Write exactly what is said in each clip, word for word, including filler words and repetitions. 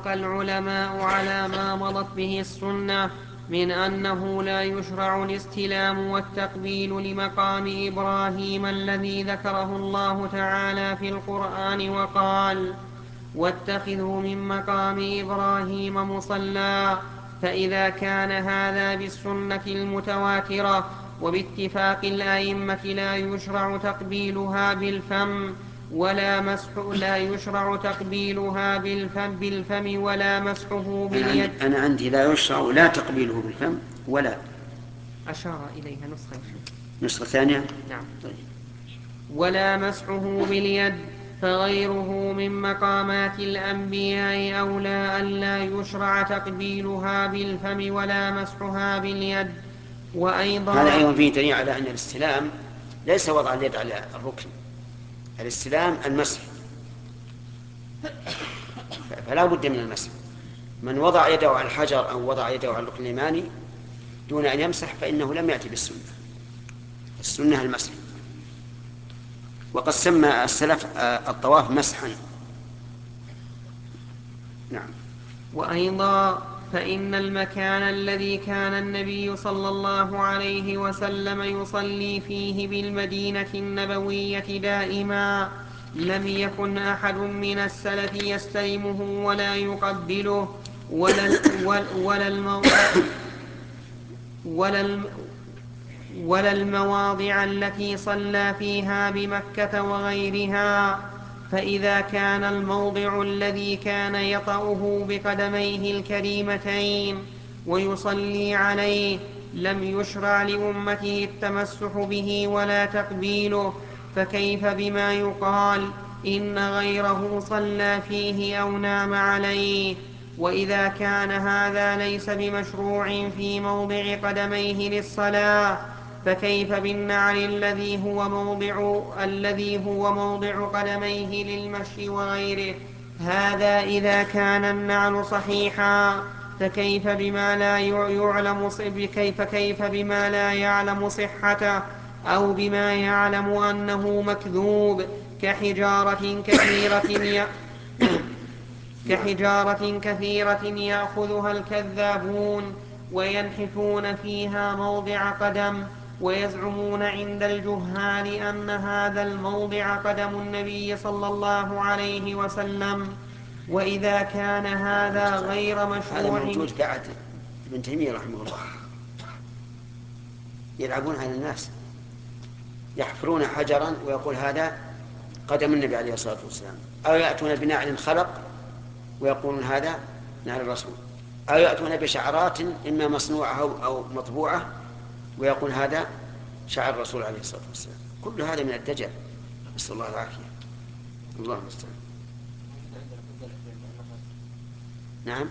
اتفق العلماء على ما مضت به السنة من أنه لا يشرع الاستلام والتقبيل لمقام إبراهيم الذي ذكره الله تعالى في القرآن وقال: واتخذوا من مقام إبراهيم مصلى. فإذا كان هذا بالسنة المتواترة وباتفاق الأئمة لا يشرع تقبيلها بالفم ولا مسح لا يشرع تقبيلها بالفم, بالفم ولا مسحه أنا باليد. عندي, أنا عندي لا يشرع لا تقبيله بالفم ولا. أشار إليها نسخة. نسخة ثانية. نعم. طيب. ولا مسحه باليد، فغيره من مقامات الأنبياء أولى أن لا يشرع تقبيلها بالفم ولا مسحها باليد. وأيضا هذا أيضا فيه دليل على أن الاستلام ليس وضع اليد على الركن، الاستلام المسح، فلا بد من المسح. من وضع يده على الحجر أو وضع يده على الركن اليماني دون أن يمسح فإنه لم يأتي بالسنة، السنة المسح. وقد سمى السلف الطواف مسحا. نعم. وأيضا فإن المكان الذي كان النبي صلى الله عليه وسلم يصلي فيه بالمدينة النبوية دائما لم يكن أحد من السلف يستلمه ولا يقبله ولا, ولا, المو ولا, الم ولا المواضع التي صلى فيها بمكة وغيرها. فإذا كان الموضع الذي كان يطأه بقدميه الكريمتين ويصلي عليه لم يشرع لأمته التمسح به ولا تقبيله، فكيف بما يقال إن غيره صلى فيه أو نام عليه؟ وإذا كان هذا ليس بمشروع في موضع قدميه للصلاة، فكيف بالنعل الذي هو موضع الذي هو موضع قدميه للمشي وغيره؟ هذا إذا كان النعل صحيحا، فكيف بما لا يعلم كيف كيف بما لا يعلم صحته أو بما يعلم أنه مكذوب كحجارة كثيرة كحجارة كثيرة يأخذها الكذابون وينحتون فيها موضع قدم، ويزعمون عند الجهال أن هذا الموضع قدم النبي صلى الله عليه وسلم. وإذا كان هذا غير هذا مشروع. موجود في عهد ابن تيمية رحمه الله، يلعبون على الناس، يحفرون حجرا ويقول هذا قدم النبي عليه الصلاة والسلام، أو يأتون بنعل خلق ويقولون هذا نعل الرسول، أو يأتون بشعرات إما مصنوعة أو مطبوعة ويقول هذا شعر الرسول عليه الصلاة والسلام. كل هذا من الدجل، نسأل الله العافية. الله المستعان. نعم.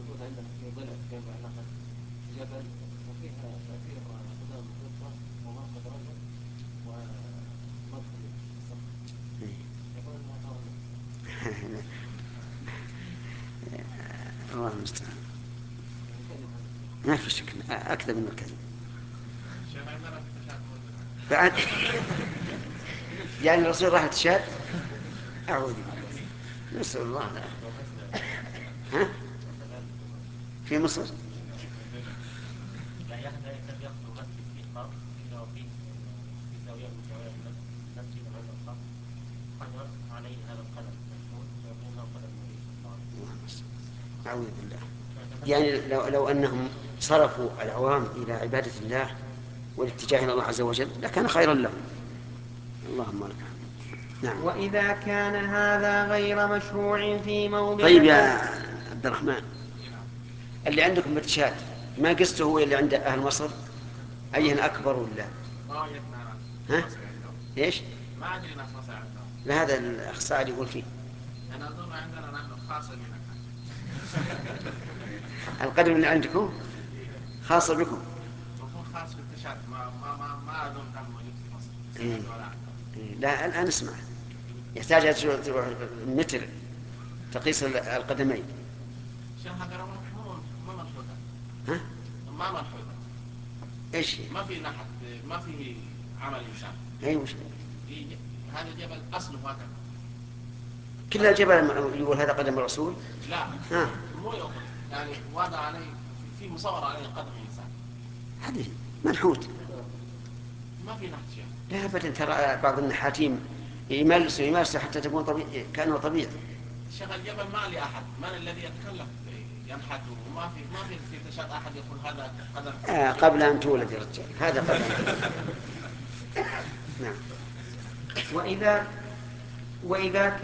الله المستعان. ما في شك أكذب من الكذب بعد. يعني الرسول راح تشاد. أعوذ بالله، نسأل الله العافية. ها؟ في مصر لا يحدث لم يخطو مسجد فيه خرق إلا وفيه في زاوية من زوايا المسجد هذا الخرق حجر عليه هذا القدم مشهور ويقول له قدم النبي صلى الله عليه وسلم. أعوذ بالله. يعني لو, لو أنهم صرفوا العوام إلى عبادة الله والاتجاه إلى الله عز وجل لكان خيرا لهم. اللهم لك الحمد. نعم. وإذا كان هذا غير مشروع في موضع. طيب يا عبد الرحمن، اللي عندكم بتشات ما قسته هو اللي عند أهل مصر أيهن أكبر ولا؟ ها؟ إيش؟ ما أدري ناس مصر عندهم. لا هذا الأخ سعد يقول فيه. أنا أظن عندنا نحن خاصة بنا. القدر اللي عندكم خاصة بكم. المفروض خاص بالتشات، ما ما ما ما أظن كان موجود في مصر. إيه. إيه. لا الآن اسمع، يحتاج تروح متر تقيس القدمين. شيخ هذا ما منحوتة. ها؟ ما منحوتة. إيش؟ ما في نحت، ما في عمل إنسان. أي وش؟ هذا جبل أصله هكذا. كل الجبل يقول هذا قدم الرسول. لا ها. مو يقول يعني وضع عليه في مصور عليه قدم الإنسان. هذه منحوت. ما في نحت يعني. لا أبدا، ترى بعض النحاتين يمارس يمارس حتى تكون طبيعي كأنه طبيعي. شيخ الجبل ما لي أحد، من الذي يتكلم ينحت؟ وما في ما في في تشهد أحد يقول هذا قدم. آه قبل أن تولد يا رجال، هذا قبل أن تولد. نعم. وإذا وإذا